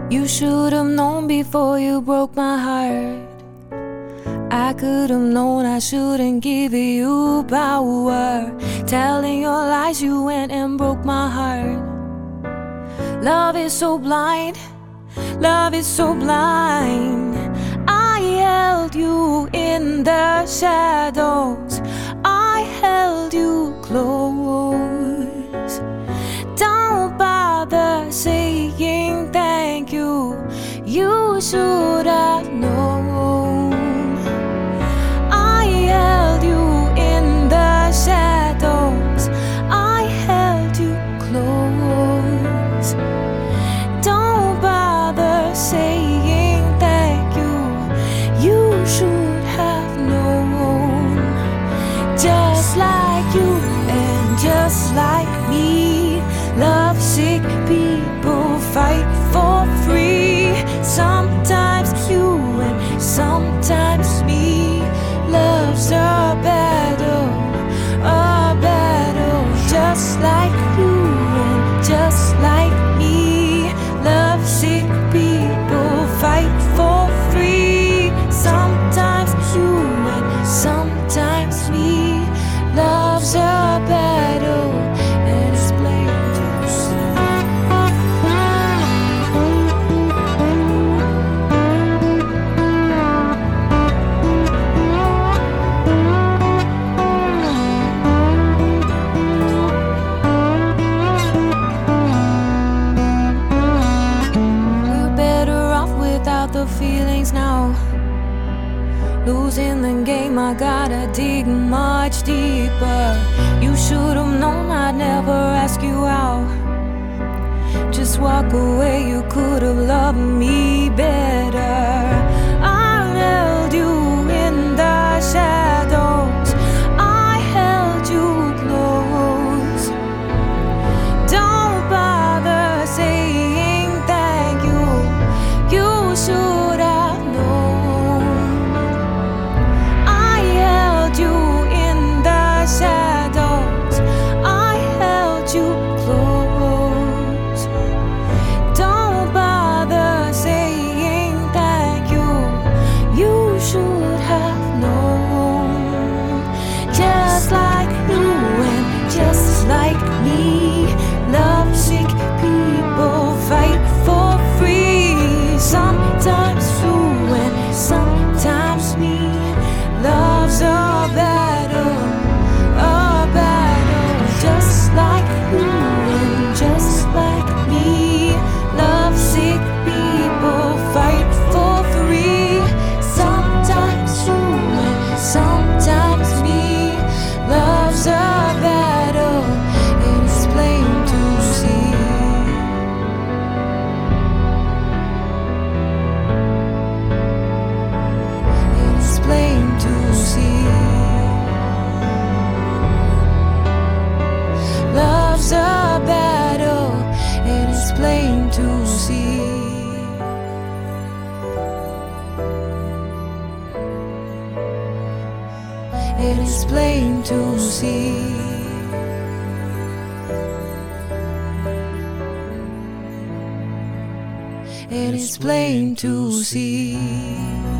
You should have known before you broke my heart. I could have known I shouldn't give you power. Telling your lies, you went and broke my heart. Love is so blind, love is so blind. I held you in the shadows, I held you close. Don't bother saying thank you, you should have known. I held you in the shadows, I held you close. Don't bother saying thank you, you should have known. Just like you and just like me, lovesick people fight for free. Sometimes you and sometimes me. Love's a battle, just like you and just like me. Lovesick people fight for free. Sometimes you and sometimes me. Love's a battle, and it's plain to see. We're better off without the feelings now. Losing the game, I gotta dig much deeper. You should've known I'd never ask you out. Just walk away, you could've loved me better. I held you in the shadows, I held you close. Don't bother saying thank you, you should have known. I held you in the shadows, I held you close. Don't bother saying thank you, you should have known. Just like you and just like me, lovesick people fight for free. Sometimes you and sometimes me. Love's a battle, just like you and just like me. Lovesick people fight for free. Sometimes you and sometimes me. Love's a battle, and it's plain to see. It's plain to see. Love's a battle, and it's plain to see. It is plain to see. It is plain to see.